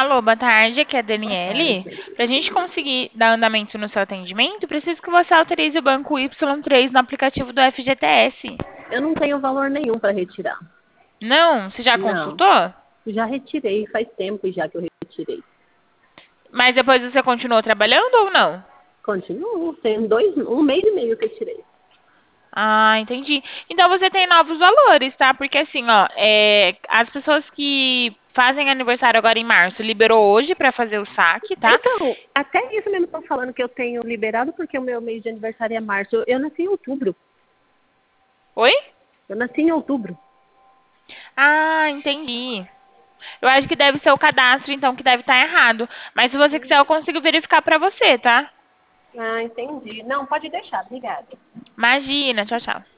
Alô, boa tarde, aqui é a Boa Daniele. tarde. Para a gente conseguir dar andamento no seu atendimento, preciso que você autorize o banco Y3 no aplicativo do FGTS. Eu não tenho valor nenhum para retirar. Não? Você já Não. consultou? Já retirei, faz tempo já que eu retirei. Mas depois você continuou trabalhando ou não? Continuo, tem um mês e meio que eu tirei. Ah, entendi. Então você tem novos valores, tá? Porque assim, ó, as pessoas que fazem aniversário agora em março liberou hoje pra fazer o saque, tá? Então, até isso mesmo estão falando que eu tenho liberado porque o meu mês de aniversário é março. Eu nasci em outubro. Oi? Eu nasci em outubro. Ah, entendi. Eu acho que deve ser o cadastro, então, que deve estar errado. Mas se você quiser, eu consigo verificar pra você, tá? Ah, entendi. Não, pode deixar, obrigada. Imagina, tchau, tchau.